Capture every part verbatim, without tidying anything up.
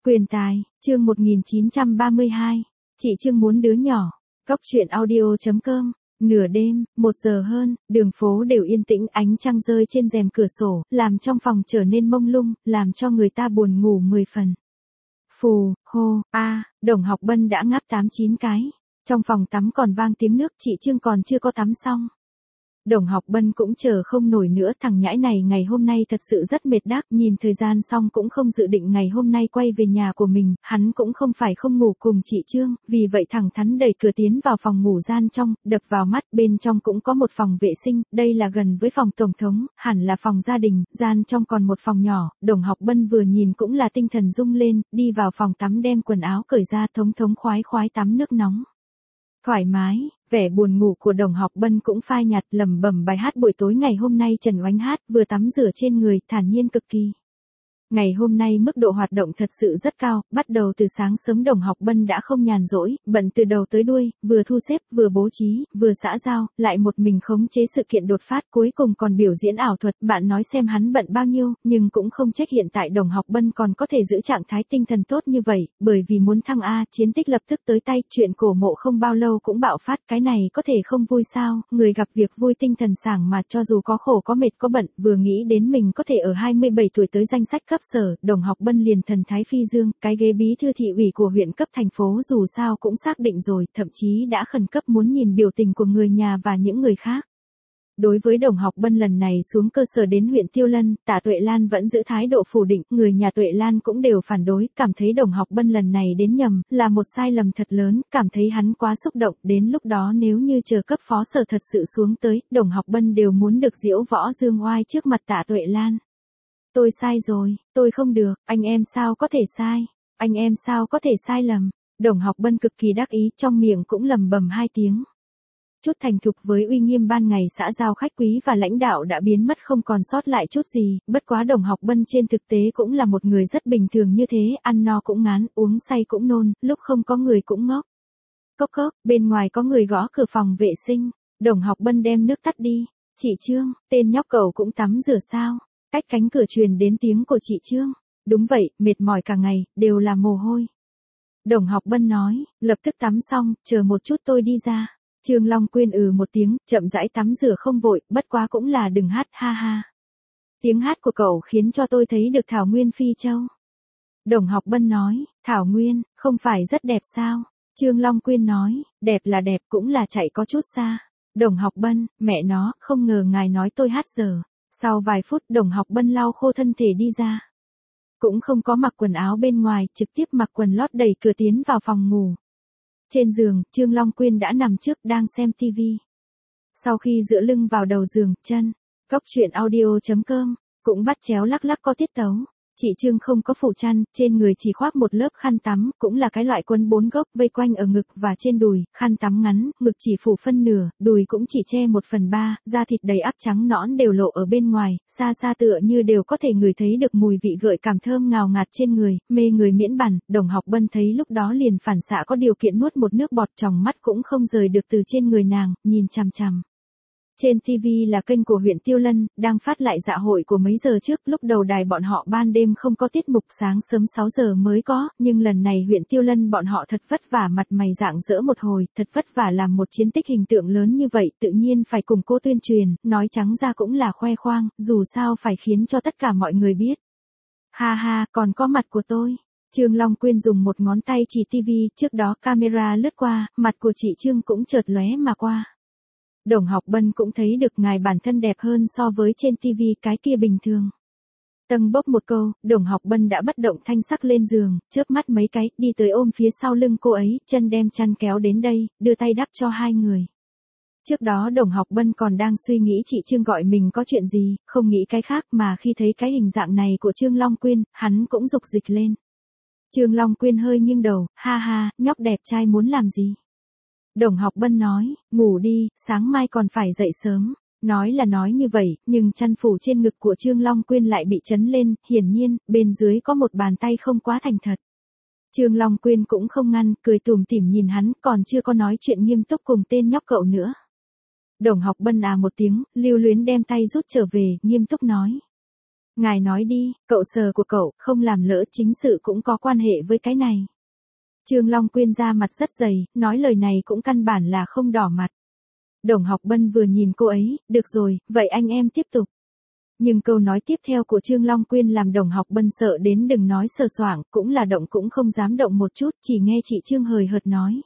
Quyền tài, chương một nghìn chín trăm ba mươi hai. Chị Trương muốn đứa nhỏ. Cóc truyện audio chấm com. Nửa đêm, một giờ hơn, đường phố đều yên tĩnh, ánh trăng rơi trên rèm cửa sổ, làm trong phòng trở nên mông lung, làm cho người ta buồn ngủ mười phần. Phù, hô, a, Đồng Học Bân đã ngáp tám chín cái. Trong phòng tắm còn vang tiếng nước, chị Trương còn chưa có tắm xong. Đồng Học Bân cũng chờ không nổi nữa, thằng nhãi này ngày hôm nay thật sự rất mệt đác, nhìn thời gian xong cũng không dự định ngày hôm nay quay về nhà của mình, hắn cũng không phải không ngủ cùng chị Trương, vì vậy thẳng thắn đẩy cửa tiến vào phòng ngủ gian trong, đập vào mắt, bên trong cũng có một phòng vệ sinh, đây là gần với phòng tổng thống, hẳn là phòng gia đình, gian trong còn một phòng nhỏ. Đồng Học Bân vừa nhìn cũng là tinh thần rung lên, đi vào phòng tắm đem quần áo cởi ra, thống thống khoái khoái tắm nước nóng. Thoải mái, vẻ buồn ngủ của Đồng Học Bân cũng phai nhạt, lẩm bẩm bài hát buổi tối ngày hôm nay Trần Oánh hát, vừa tắm rửa trên người, thản nhiên cực kỳ. Ngày hôm nay mức độ hoạt động thật sự rất cao, bắt đầu từ sáng sớm Đồng Học Bân đã không nhàn rỗi, bận từ đầu tới đuôi, vừa thu xếp, vừa bố trí, vừa xã giao, lại một mình khống chế sự kiện đột phát, cuối cùng còn biểu diễn ảo thuật. Bạn nói xem hắn bận bao nhiêu, nhưng cũng không trách hiện tại Đồng Học Bân còn có thể giữ trạng thái tinh thần tốt như vậy, bởi vì muốn thăng A, chiến tích lập tức tới tay, chuyện cổ mộ không bao lâu cũng bạo phát, cái này có thể không vui sao, người gặp việc vui tinh thần sảng mà, cho dù có khổ có mệt có bận, vừa nghĩ đến mình có thể ở hai mươi bảy tuổi tới danh sách cấp sở, Đồng Học Bân liền thần thái phi dương, cái ghế bí thư thị ủy của huyện cấp thành phố dù sao cũng xác định rồi, thậm chí đã khẩn cấp muốn nhìn biểu tình của người nhà và những người khác. Đối với Đồng Học Bân lần này xuống cơ sở đến huyện Tiêu Lân, Tạ Tuệ Lan vẫn giữ thái độ phủ định, người nhà Tuệ Lan cũng đều phản đối, cảm thấy Đồng Học Bân lần này đến nhầm, là một sai lầm thật lớn, cảm thấy hắn quá xúc động, đến lúc đó nếu như chờ cấp phó sở thật sự xuống tới, Đồng Học Bân đều muốn được diễu võ dương oai trước mặt Tạ Tuệ Lan. Tôi sai rồi, tôi không được, anh em sao có thể sai, anh em sao có thể sai lầm. Đồng Học Bân cực kỳ đắc ý, trong miệng cũng lầm bầm hai tiếng. Chút thành thục với uy nghiêm ban ngày xã giao khách quý và lãnh đạo đã biến mất không còn sót lại chút gì, bất quá Đồng Học Bân trên thực tế cũng là một người rất bình thường như thế, ăn no cũng ngán, uống say cũng nôn, lúc không có người cũng ngốc. Cốc cốc, bên ngoài có người gõ cửa phòng vệ sinh, Đồng Học Bân đem nước tắt đi. Chị Trương, tên nhóc cậu cũng tắm rửa sao? Cách cánh cửa truyền đến tiếng của chị Trương. Đúng vậy, mệt mỏi cả ngày, đều là mồ hôi. Đồng Học Bân nói, lập tức tắm xong, chờ một chút tôi đi ra. Trương Long Quyên ừ một tiếng, chậm rãi tắm rửa không vội, bất quá cũng là đừng hát, ha ha. Tiếng hát của cậu khiến cho tôi thấy được Thảo Nguyên Phi Châu. Đồng Học Bân nói, Thảo Nguyên, không phải rất đẹp sao? Trương Long Quyên nói, đẹp là đẹp, cũng là chạy có chút xa. Đồng Học Bân, mẹ nó, không ngờ ngài nói tôi hát dở. Sau vài phút Đồng Học Bân lau khô thân thể đi ra. Cũng không có mặc quần áo bên ngoài, trực tiếp mặc quần lót đẩy cửa tiến vào phòng ngủ. Trên giường, Trương Long Quyên đã nằm trước đang xem tivi. Sau khi dựa lưng vào đầu giường, chân, cóc truyện audio chấm com, cũng bắt chéo lắc lắc có tiết tấu. Chị Trương không có phủ chăn, trên người chỉ khoác một lớp khăn tắm, cũng là cái loại quấn bốn góc vây quanh ở ngực và trên đùi, khăn tắm ngắn, ngực chỉ phủ phân nửa, đùi cũng chỉ che một phần ba, da thịt đầy ắp trắng nõn đều lộ ở bên ngoài, xa xa tựa như đều có thể ngửi thấy được mùi vị gợi cảm thơm ngào ngạt trên người, mê người miễn bàn. Đồng Học Bân thấy lúc đó liền phản xạ có điều kiện nuốt một nước bọt, tròng mắt cũng không rời được từ trên người nàng, nhìn chằm chằm. Trên ti vi là kênh của huyện Tiêu Lân, đang phát lại dạ hội của mấy giờ trước, lúc đầu đài bọn họ ban đêm không có tiết mục, sáng sớm sáu giờ mới có, nhưng lần này huyện Tiêu Lân bọn họ thật vất vả mặt mày rạng rỡ một hồi, thật vất vả làm một chiến tích hình tượng lớn như vậy, tự nhiên phải cùng cô tuyên truyền, nói trắng ra cũng là khoe khoang, dù sao phải khiến cho tất cả mọi người biết. Ha ha, còn có mặt của tôi. Trương Long Quyên dùng một ngón tay chỉ tivi, trước đó camera lướt qua, mặt của chị Trương cũng chợt lóe mà qua. Đồng Học Bân cũng thấy được ngài bản thân đẹp hơn so với trên tivi cái kia bình thường. Tầng bốc một câu, Đồng Học Bân đã bất động thanh sắc lên giường, chớp mắt mấy cái, đi tới ôm phía sau lưng cô ấy, chân đem chăn kéo đến đây, đưa tay đắp cho hai người. Trước đó Đồng Học Bân còn đang suy nghĩ chị Trương gọi mình có chuyện gì, không nghĩ cái khác mà khi thấy cái hình dạng này của Trương Long Quyên, hắn cũng dục dịch lên. Trương Long Quyên hơi nghiêng đầu, ha ha, nhóc đẹp trai muốn làm gì? Đồng Học Bân nói, ngủ đi, sáng mai còn phải dậy sớm. Nói là nói như vậy, nhưng chăn phủ trên ngực của Trương Long Quyên lại bị chấn lên, hiển nhiên, bên dưới có một bàn tay không quá thành thật. Trương Long Quyên cũng không ngăn, cười tủm tỉm nhìn hắn, còn chưa có nói chuyện nghiêm túc cùng tên nhóc cậu nữa. Đồng Học Bân à một tiếng, lưu luyến đem tay rút trở về, nghiêm túc nói. Ngài nói đi, cậu sờ của cậu, không làm lỡ chính sự cũng có quan hệ với cái này. Trương Long Quyên ra mặt rất dày, nói lời này cũng căn bản là không đỏ mặt. Đồng Học Bân vừa nhìn cô ấy, được rồi, vậy anh em tiếp tục. Nhưng câu nói tiếp theo của Trương Long Quyên làm Đồng Học Bân sợ đến đừng nói sờ soạng, cũng là động cũng không dám động một chút, chỉ nghe chị Trương hời hợt nói.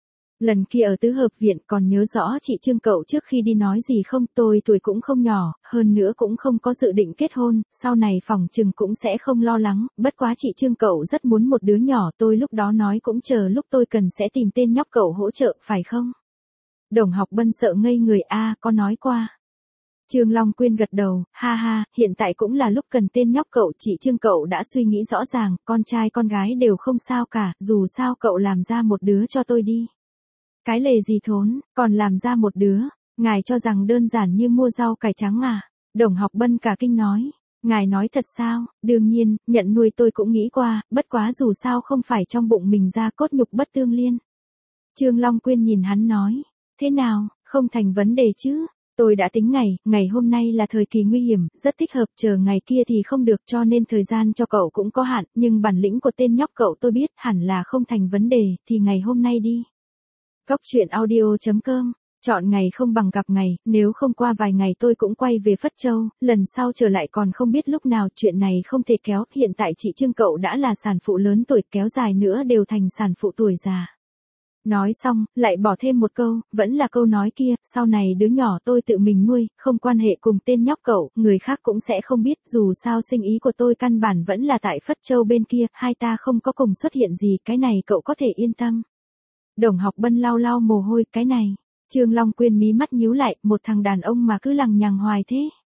Lần kia ở tứ hợp viện còn nhớ rõ chị Trương cậu trước khi đi nói gì không, tôi tuổi cũng không nhỏ, hơn nữa cũng không có dự định kết hôn, sau này phòng chừng cũng sẽ không lo lắng, bất quá chị Trương cậu rất muốn một đứa nhỏ, tôi lúc đó nói cũng chờ lúc tôi cần sẽ tìm tên nhóc cậu hỗ trợ, phải không? Đồng Học Bân sợ ngây người a, có nói qua. Trương Long Quyên gật đầu, ha ha, hiện tại cũng là lúc cần tên nhóc cậu, chị Trương cậu đã suy nghĩ rõ ràng, con trai con gái đều không sao cả, dù sao cậu làm ra một đứa cho tôi đi. Cái lề gì thốn, còn làm ra một đứa, ngài cho rằng đơn giản như mua rau cải trắng à? Đồng Học Bân cả kinh nói, ngài nói thật sao? Đương nhiên, nhận nuôi tôi cũng nghĩ qua, bất quá dù sao không phải trong bụng mình ra cốt nhục bất tương liên. Trương Long Quyên nhìn hắn nói, thế nào, không thành vấn đề chứ? Tôi đã tính ngày, ngày hôm nay là thời kỳ nguy hiểm, rất thích hợp, chờ ngày kia thì không được, cho nên thời gian cho cậu cũng có hạn, nhưng bản lĩnh của tên nhóc cậu tôi biết, hẳn là không thành vấn đề, thì ngày hôm nay đi. Cóc truyện audio chấm com, chọn ngày không bằng gặp ngày, nếu không qua vài ngày tôi cũng quay về Phất Châu, lần sau trở lại còn không biết lúc nào, chuyện này không thể kéo, hiện tại chị Trương cậu đã là sản phụ lớn tuổi, kéo dài nữa đều thành sản phụ tuổi già. Nói xong, lại bỏ thêm một câu, vẫn là câu nói kia, sau này đứa nhỏ tôi tự mình nuôi, không quan hệ cùng tên nhóc cậu, người khác cũng sẽ không biết, dù sao sinh ý của tôi căn bản vẫn là tại Phất Châu bên kia, hai ta không có cùng xuất hiện gì, cái này cậu có thể yên tâm. Đồng Học Bân lau lau mồ hôi, cái này. Trương Long Quyên mí mắt nhíu lại, một thằng đàn ông mà cứ lằng nhằng hoài thế.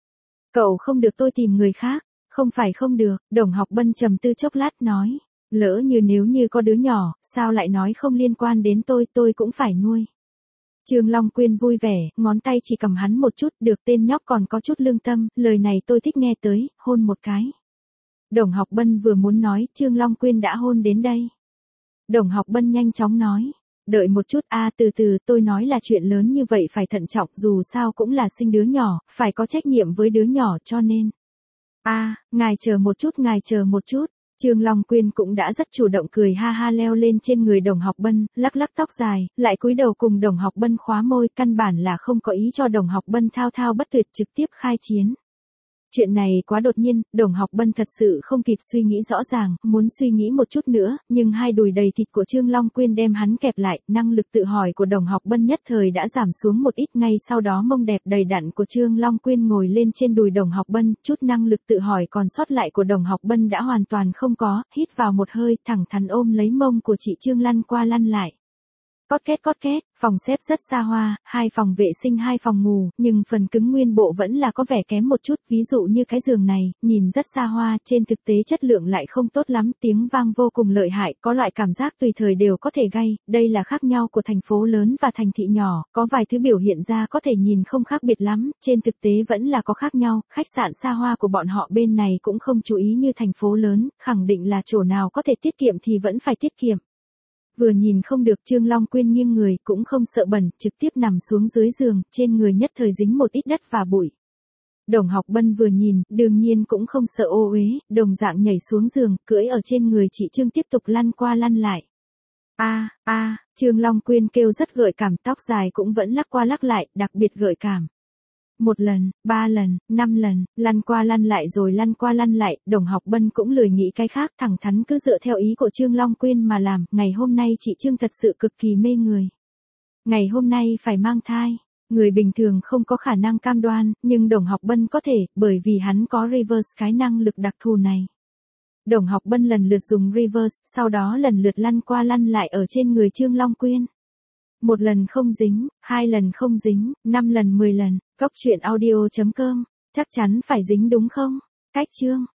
Cậu không được tôi tìm người khác, không phải không được, Đồng Học Bân trầm tư chốc lát nói. Lỡ như nếu như có đứa nhỏ, sao lại nói không liên quan đến tôi, tôi cũng phải nuôi. Trương Long Quyên vui vẻ, ngón tay chỉ cầm hắn một chút, được tên nhóc còn có chút lương tâm, lời này tôi thích nghe tới, hôn một cái. Đồng Học Bân vừa muốn nói, Trương Long Quyên đã hôn đến đây. Đồng Học Bân nhanh chóng nói, đợi một chút a, từ từ, tôi nói là chuyện lớn như vậy phải thận trọng, dù sao cũng là sinh đứa nhỏ, phải có trách nhiệm với đứa nhỏ cho nên. A, ngài chờ một chút, ngài chờ một chút. Trương Long Quyên cũng đã rất chủ động cười ha ha leo lên trên người Đồng Học Bân, lắc lắc tóc dài, lại cúi đầu cùng Đồng Học Bân khóa môi, căn bản là không có ý cho Đồng Học Bân thao thao bất tuyệt trực tiếp khai chiến. Chuyện này quá đột nhiên, Đồng Học Bân thật sự không kịp suy nghĩ rõ ràng, muốn suy nghĩ một chút nữa, nhưng hai đùi đầy thịt của Trương Long Quyên đem hắn kẹp lại, năng lực tự hỏi của Đồng Học Bân nhất thời đã giảm xuống một ít, ngay sau đó mông đẹp đầy đặn của Trương Long Quyên ngồi lên trên đùi Đồng Học Bân, chút năng lực tự hỏi còn sót lại của Đồng Học Bân đã hoàn toàn không có, hít vào một hơi, thẳng thắn ôm lấy mông của chị Trương lăn qua lăn lại. Cót két cót két, phòng xếp rất xa hoa, hai phòng vệ sinh hai phòng ngủ, nhưng phần cứng nguyên bộ vẫn là có vẻ kém một chút, ví dụ như cái giường này, nhìn rất xa hoa, trên thực tế chất lượng lại không tốt lắm, tiếng vang vô cùng lợi hại, có loại cảm giác tùy thời đều có thể gay, đây là khác nhau của thành phố lớn và thành thị nhỏ, có vài thứ biểu hiện ra có thể nhìn không khác biệt lắm, trên thực tế vẫn là có khác nhau, khách sạn xa hoa của bọn họ bên này cũng không chú ý như thành phố lớn, khẳng định là chỗ nào có thể tiết kiệm thì vẫn phải tiết kiệm. Vừa nhìn không được, Trương Long Quyên nghiêng người, cũng không sợ bẩn, trực tiếp nằm xuống dưới giường, trên người nhất thời dính một ít đất và bụi. Đồng Học Bân vừa nhìn, đương nhiên cũng không sợ ô uế, đồng dạng nhảy xuống giường, cưỡi ở trên người chị Trương tiếp tục lăn qua lăn lại. A, a, Trương Long Quyên kêu rất gợi cảm, tóc dài cũng vẫn lắc qua lắc lại, đặc biệt gợi cảm. Một lần, ba lần, năm lần, lăn qua lăn lại rồi lăn qua lăn lại, Đồng Học Bân cũng lười nghĩ cái khác, thẳng thắn cứ dựa theo ý của Trương Long Quyên mà làm, ngày hôm nay chị Trương thật sự cực kỳ mê người. Ngày hôm nay phải mang thai, người bình thường không có khả năng cam đoan, nhưng Đồng Học Bân có thể, bởi vì hắn có reverse cái năng lực đặc thù này. Đồng Học Bân lần lượt dùng reverse, sau đó lần lượt lăn qua lăn lại ở trên người Trương Long Quyên. Một lần không dính, hai lần không dính, năm lần mười lần, cóc truyện audio chấm com, chắc chắn phải dính đúng không? Cách chương